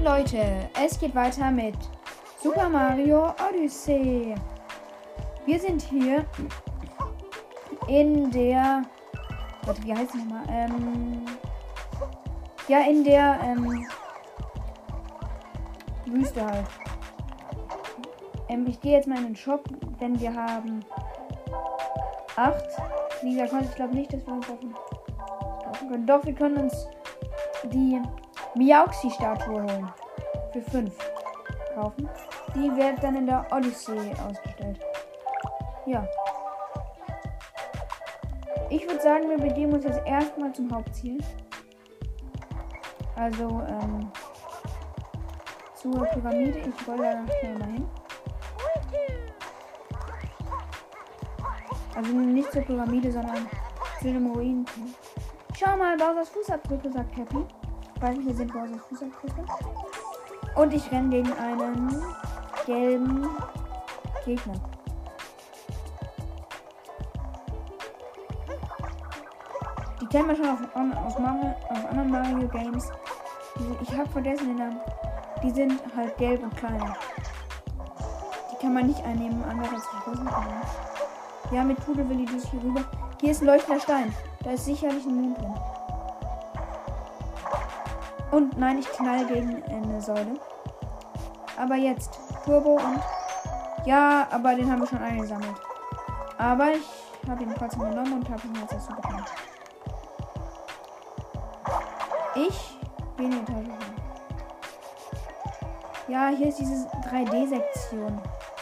Leute, es geht weiter mit Super Mario Odyssey. Wir sind hier in der... Warte, wie heißt es nochmal? Ja, in der Wüste halt. Ich gehe jetzt mal in den Shop, denn wir haben 8 Lisa Coins. Ich glaube nicht, dass wir uns davon kaufen können. Doch, wir können uns die Miauxi-Statue holen. Für 5 kaufen. Die wird dann in der Odyssey ausgestellt. Ja. Ich würde sagen, wir begeben uns jetzt erstmal zum Hauptziel. Also, zur Pyramide. Ich rolle da schnell mal hin. Also nicht zur Pyramide, sondern zu dem Ruinen. Schau mal, Bowsers Fußabdrücke, sagt Cappy. Ich weiß nicht, hier sind Bowsers Fußabdrücke. Und ich renne gegen einen gelben Gegner. Die kennen wir schon aus anderen Mario Games. Ich habe vergessen den Namen. Die sind halt gelb und kleiner. Die kann man nicht einnehmen, anders als die großen. Ja, mit Pudelwilli durch hier rüber. Hier ist ein leuchtender Stein. Da ist sicherlich ein Mond drin. Und nein, ich knall gegen eine Säule. Aber jetzt Turbo und... Ja, aber den haben wir schon eingesammelt. Aber ich habe ihn trotzdem genommen und habe ihn jetzt dazu bekommen. Ich bin in die Tasche. Ja, hier ist diese 3D-Sektion.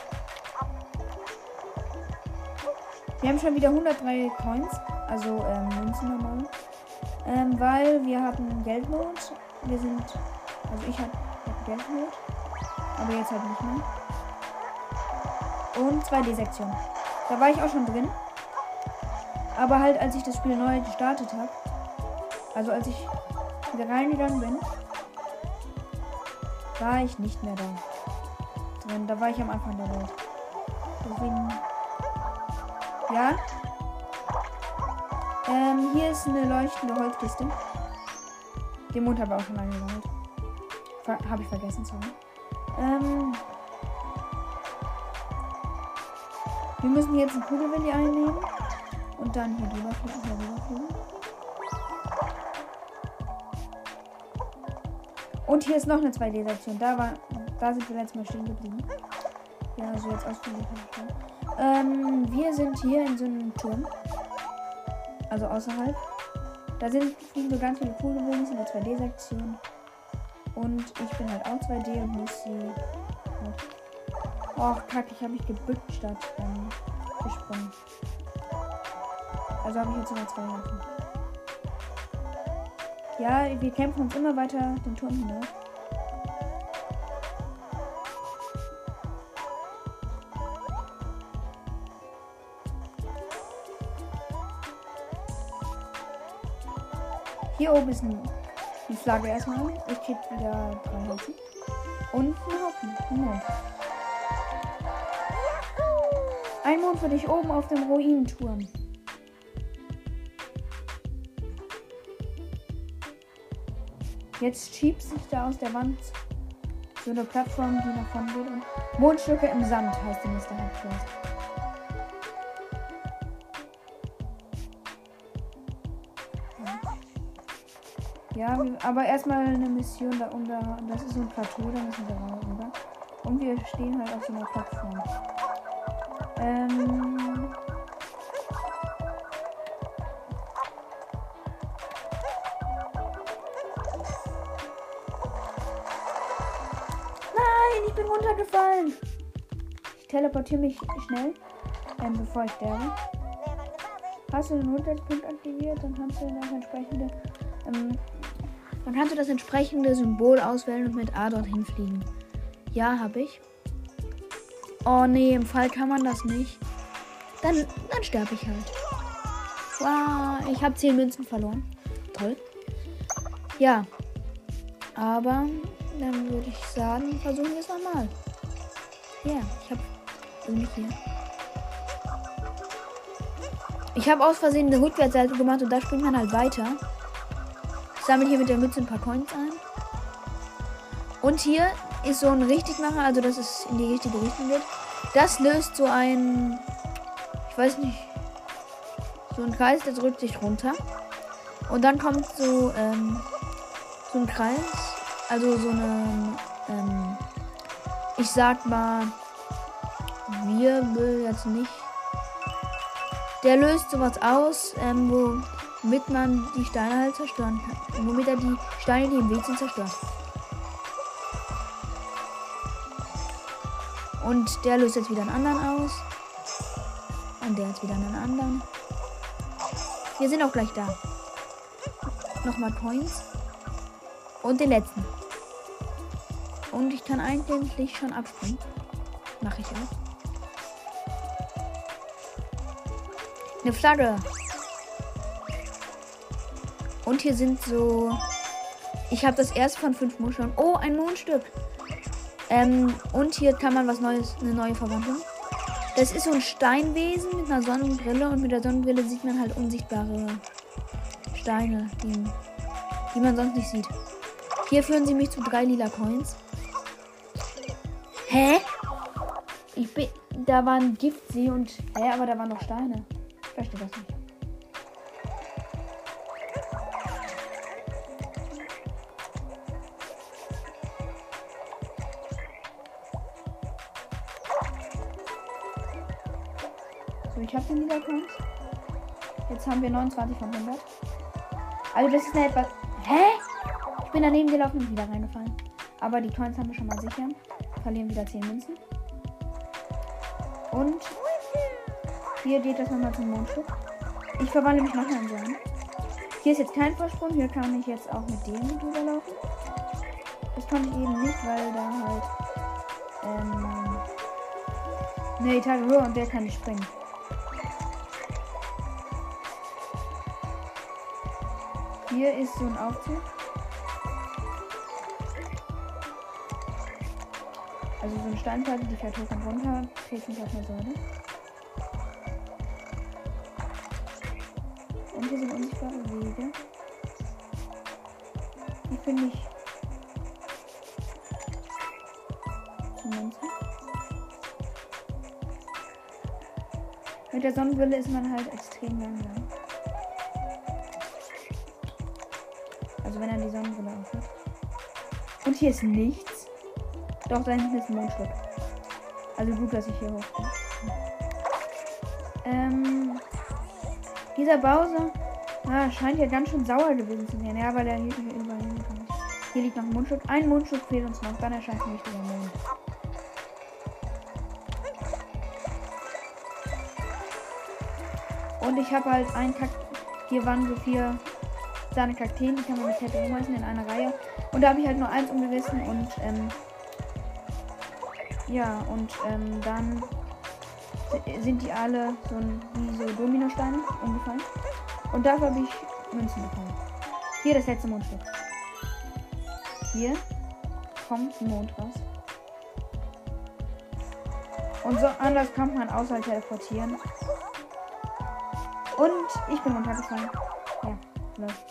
Wir haben schon wieder 103 Coins. Also Münzen normal. Weil wir hatten Geldnot. Wir sind... Also ich habe Geldnot. Aber jetzt halt nicht mehr. Und 2D-Sektion. Da war ich auch schon drin. Aber halt als ich das Spiel neu gestartet habe. Also als ich wieder reingegangen bin. War ich nicht mehr da drin. Da war ich am Anfang der Welt. Deswegen... Ja. Hier ist eine leuchtende Holzkiste. Den Mond habe ich auch schon angesammelt. Habe ich vergessen, sorry. Wir müssen jetzt einen Kugelwilli einnehmen. Und dann hier drüber fliegen. Und hier ist noch eine 2D-Sektion. Da sind wir letztes Mal stehen geblieben. Ja, also jetzt ausführlich. Wir sind hier in so einem Turm. Also außerhalb. Da fliegen so ganz viele Kugelwillis in der 2D-Sektion. Und ich bin halt auch 2D und muss sie... Och, kacke, ich habe mich gebückt statt gesprungen. Also habe ich jetzt sogar 2 Helfen. Ja, wir kämpfen uns immer weiter den Turm hinauf. Hier oben ist die Flagge erstmal. Ich krieg wieder 3 Helfen. Und ein Mond. Ein Mond für dich oben auf dem Ruinenturm. Jetzt schiebt sich da aus der Wand so eine Plattform, die nach vorne geht. Und Mondstücke im Sand heißt die nächste Hauptquest. Ja, aber erstmal eine Mission da unter. Das ist so ein Plateau, da müssen wir rüber. Und wir stehen halt auf so einer Plattform. Nein, ich bin runtergefallen. Ich teleportiere mich schnell, bevor ich sterbe. Hast du den Runterpunkt aktiviert, dann kannst du das entsprechende Symbol auswählen und mit A dorthin fliegen. Ja, habe ich. Oh nee, im Fall kann man das nicht. Dann sterbe ich halt. Wow, ich habe 10 Münzen verloren. Toll. Ja. Aber dann würde ich sagen, versuchen wir es nochmal. Ja, ich habe irgendwie hier. Ich habe aus Versehen eine Rückwärtsseite gemacht und da springt man halt weiter. Ich sammle hier mit der Mütze ein paar Coins ein. Und hier ist so ein Richtigmacher, also dass es in die richtige Richtung geht. Das löst so ein, ich weiß nicht, so ein Kreis, der drückt sich runter. Und dann kommt so ein Kreis, also so eine, ich sag mal, Wirbel jetzt nicht. Der löst sowas aus, womit man die Steine halt zerstören kann. Womit er die Steine, die im Weg sind, zerstört. Und der löst jetzt wieder einen anderen aus. Und der jetzt wieder einen anderen. Wir sind auch gleich da. Nochmal Coins. Und den letzten. Und ich kann eigentlich schon abspringen. Mache ich auch. Eine Flagge. Und hier sind so... Ich habe das erst von 5 Muscheln. Oh, ein Mondstück. Und hier kann man was Neues, eine neue Verwandlung. Das ist so ein Steinwesen mit einer Sonnenbrille. Und mit der Sonnenbrille sieht man halt unsichtbare Steine, die man sonst nicht sieht. Hier führen sie mich zu 3 lila Coins. Hä? Da waren Giftsee und... aber da waren noch Steine. Ich verstehe das nicht. So, ich habe den lila Coins. Jetzt haben wir 29 von 100. Also das ist eine etwas... Hä? Ich bin daneben gelaufen und wieder reingefallen. Aber die Coins haben wir schon mal sicher. Verlieren wieder 10 Münzen. Und hier geht das nochmal zum Mondstück. Ich verwandle mich nachher in so einen. Hier ist jetzt kein Vorsprung. Hier kann ich jetzt auch mit dem drüber laufen. Das konnte ich eben nicht, weil da halt eine Etage höher und der kann nicht springen. Hier ist so ein Aufzug. Also so eine Steinplatte, die fährt hoch und runter, fehlt nicht auf eine Säule. Und hier sind unsichtbare Wege. Die finde ich zu Münzen. Mit der Sonnenbrille ist man halt extrem langsam. Also wenn er die Sonnenbrille aufhat. Und hier ist nichts. Doch, da hinten ist ein Mondstück. Also gut, dass ich hier hoch bin. Dieser Bowser scheint ja ganz schön sauer gewesen zu sein. Ja, weil er hier überall hinkommt. Hier liegt noch ein Mondstück. Ein Mondstück fehlt uns noch. Dann erscheint ein richtiger Mond. Und ich habe halt einen Hier waren so 4 seine Kakteen. Die kann man mit Kette umreißen in einer Reihe. Und da habe ich halt nur 1 umgerissen und dann sind die alle wie so Dominosteine umgefallen. Und dafür habe ich Münzen bekommen. Hier das letzte Mondstück. Hier kommt ein Mond raus. Und so anders kann man außer teleportieren. Und ich bin runtergefallen. Ja, läuft.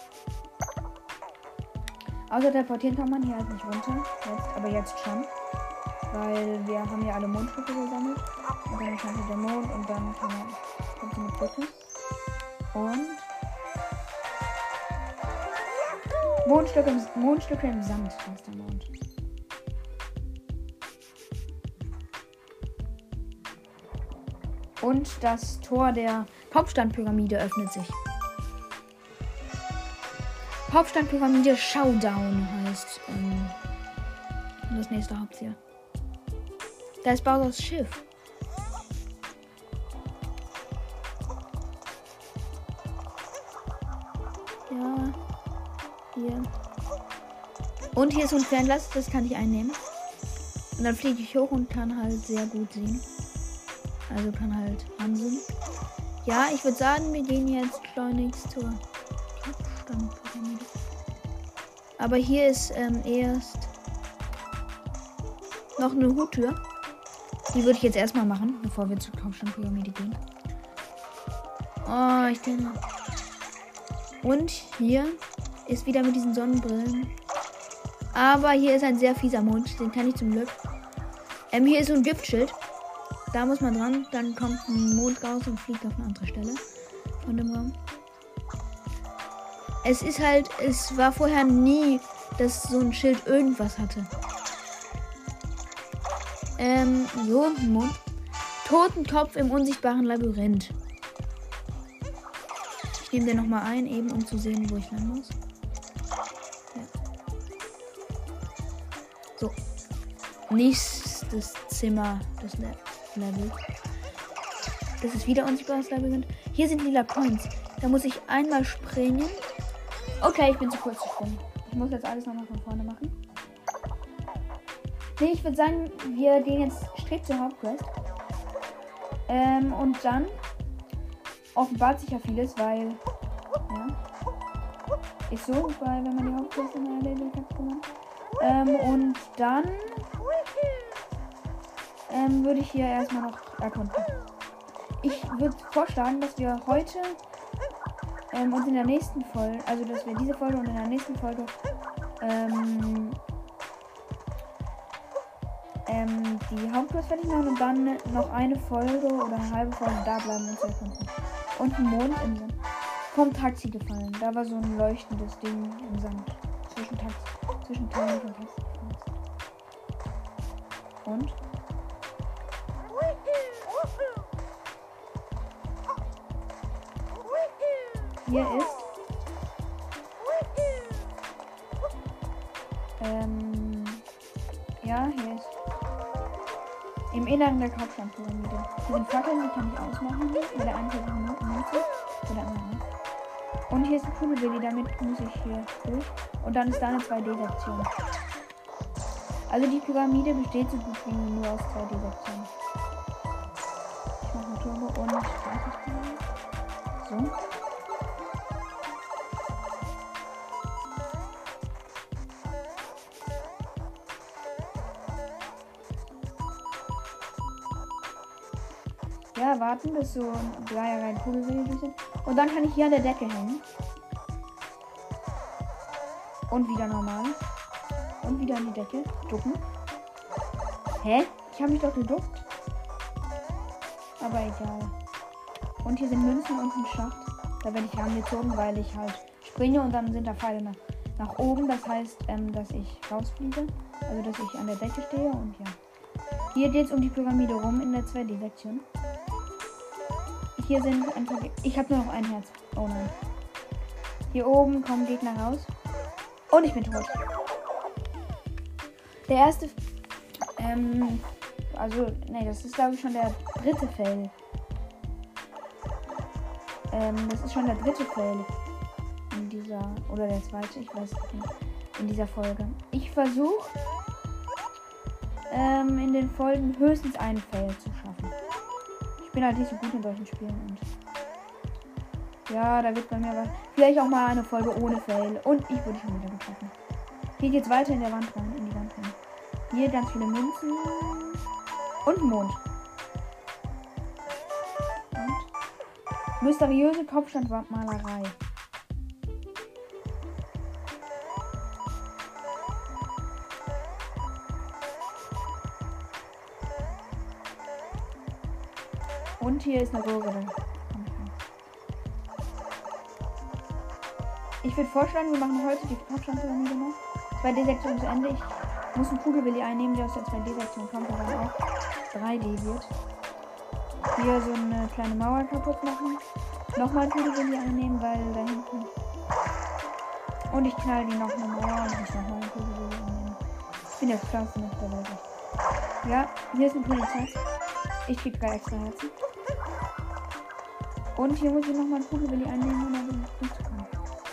Außer teleportieren kann man hier halt nicht runter. Aber jetzt schon. Weil wir haben ja alle Mondstücke gesammelt. Und dann erscheint der Mond und dann kommt so eine Brücke. Und Mondstücke im Sand heißt der Mond. Und das Tor der Hauptstandpyramide öffnet sich. Hauptstandpyramide Showdown heißt das nächste Hauptziel. Da ist Bowsers Schiff. Ja. Hier. Und hier ist so ein Fernglas, das kann ich einnehmen. Und dann fliege ich hoch und kann halt sehr gut sehen. Also kann halt ansehen. Ja, ich würde sagen, wir gehen jetzt schleunigst zur Hauptstandpyramide. Aber hier ist erst noch eine Huttür. Die würde ich jetzt erstmal machen, bevor wir zur Hauptstandpyramide gehen. Oh, ich denke. Und hier ist wieder mit diesen Sonnenbrillen Aber hier ist ein sehr fieser Mond. Den kann ich zum Glück. Hier ist so ein Giftschild. Da muss man dran. Dann kommt ein Mond raus und fliegt auf eine andere Stelle von dem Raum. Es war vorher nie, dass so ein Schild irgendwas hatte. So, Mond. Totenkopf im unsichtbaren Labyrinth. Ich nehme den nochmal ein, eben um zu sehen, wo ich lang muss. Ja. So. Nächstes Zimmer des Levels. Das ist wieder unsichtbares Labyrinth. Hier sind lila Coins. Da muss ich einmal springen. Okay, ich bin zu kurz zu springen. Ich muss jetzt alles nochmal von vorne machen. Nee, ich würde sagen, wir gehen jetzt straight zur Hauptquest. Und dann offenbart sich ja vieles, weil, ja, ist so, weil wenn man die Hauptquest in der erledigt hat, und dann würde ich hier erstmal noch erkunden. Ich würde vorschlagen, dass wir heute uns in der nächsten Folge, also dass wir diese Folge und in der nächsten Folge die Hauptquest fertig machen und dann noch eine Folge oder eine halbe Folge da bleiben und zu erkunden. Und ein Mondinsel. Vom Taxi gefallen. Da war so ein leuchtendes Ding im Sand. Zwischen Teilen und Taxi. Und? Hier ist ja, hier ist im Inneren der Kaufstandpyramide. Hier sind Fackeln, die kann ich ausmachen. Mit der einen Münze oder anderen. Und hier ist ein Kugelwilli, damit muss ich hier durch. Und dann ist da eine 2D-Sektion. Also die Pyramide besteht so gut wie nur aus 2D-Sektionen. Ich mache eine Turbo und so. Ja, warten, bis so ein Dreierreihen Kugelwilli durch sind. Und dann kann ich hier an der Decke hängen. Und wieder normal. Und wieder an die Decke. Ducken. Hä? Ich habe mich doch geduckt. Aber egal. Und hier sind Münzen und ein Schacht. Da werde ich rangezogen, weil ich halt springe und dann sind da Pfeile nach oben. Das heißt, dass ich rausfliege. Also, dass ich an der Decke stehe und ja. Hier geht es um die Pyramide rum in der 2D-Sektion. Hier sind einfach. Ich habe nur noch ein Herz. Oh nein. Hier oben kommen Gegner raus. Und ich bin tot. Der erste. Also, nee, das ist glaube ich schon der dritte Fail. Das ist schon der dritte Fail. In dieser. Oder der zweite, ich weiß nicht. In dieser Folge. Ich versuche. In den Folgen höchstens einen Fail zu schaffen. Ich bin halt nicht so gut in solchen Spielen und ja, da wird bei mir vielleicht auch mal eine Folge ohne Fail und ich wurde schon wieder getroffen. Hier geht's weiter in der Wand rein, in die Wand rein. Hier ganz viele Münzen und Mond. Und mysteriöse Kopfstandmalerei. Und hier ist eine Röhre. Ich würde vorschlagen, wir machen heute die Kopfstandpyramide noch. 2D-Sektion zu Ende. Ich muss einen Kugelwilli einnehmen, der aus der 2D-Sektion kommt, aber dann auch 3D wird. Hier so eine kleine Mauer kaputt machen. Nochmal einen Kugelwilli einnehmen, weil da hinten. Und ich knall die noch eine Mauer und ich nochmal einen Kugelwilli einnehmen. Ich bin jetzt klasse mit der Leute. Ja, hier ist ein Polizei. Ich krieg 3 extra Herzen. Und hier muss ich nochmal einen Kugelwilli einnehmen, um dann durchzukommen.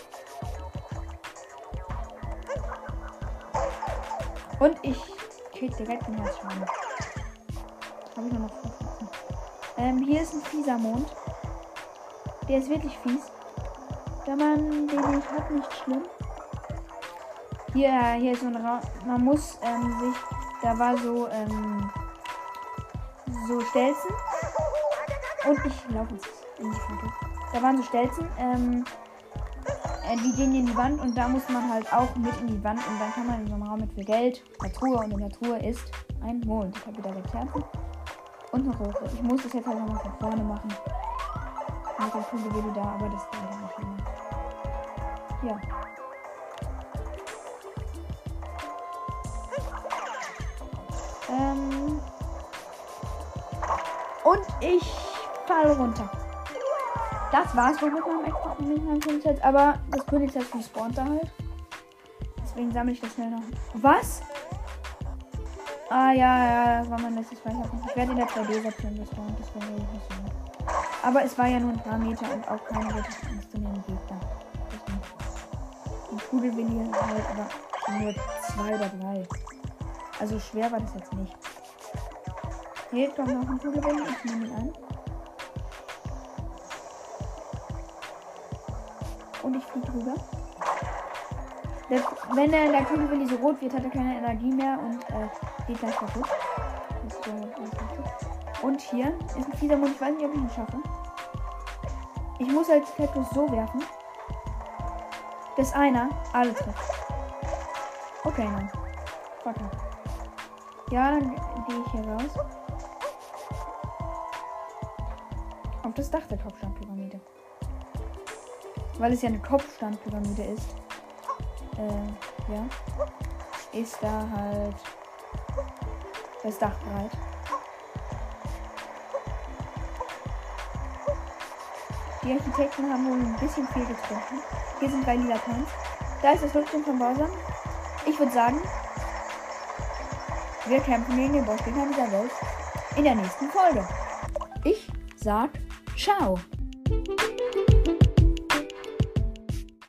Und ich krieg direkt einen Herzschaden. Habe ich nur noch 5 Herzen. Hier ist ein fieser Mond. Der ist wirklich fies. Wenn man den nicht hat, nicht schlimm. Hier ist so ein Raum. Man muss sich. Da war so Stelzen. Und ich laufe jetzt in die Foto. Da waren so Stelzen. die gehen in die Wand und da muss man halt auch mit in die Wand und dann kann man in so einem Raum mit viel Geld, der Truhe und in der Truhe ist ein Mond. Ich habe wieder 6 Herzen und eine Rose. Ich muss das jetzt halt nochmal von vorne machen. Mit der Kugel da, aber das geht ja nicht mehr. Ja. Und ich falle runter. Das war's wohl mit meinem Puzzle, aber das Puzzle spawnt da halt. Deswegen sammle ich das schnell noch. Was? Ah ja, das war mein letztes Speicherpunkt. Ich werde in der 2D-Version gespawnt, das war nicht so. Aber es war ja nur ein paar Meter und auch keine wirklich ernstzunehmenden Gegner. Ein Pudelwinnie halt, aber nur 2 oder 3. Also schwer war das jetzt nicht. Hier kommt noch ein Pudelwinnie, ich nehme ihn an. Und ich fliege drüber. Wenn der Kugelwilli so rot wird, hat er keine Energie mehr und geht gleich kaputt. Und hier ist ein fieser Mund. Ich weiß nicht, ob ich ihn schaffe. Ich muss als Kaktus so werfen, dass einer alle trifft. Okay, nein. Fuck up. Ja, dann gehe ich hier raus. Auf das Dach der Kopfsteinpyramide. Weil es ja eine Kopfsteinpyramide ist. Ja. Ist da halt das Dach breit. Die Architekten haben wohl ein bisschen viel getrunken. Hier sind 3 lila Coins. Da ist das Rückstück von Bowser. Ich würde sagen, wir kämpfen gegen den Bossgegner dieser Welt in der nächsten Folge. Ich sag ciao.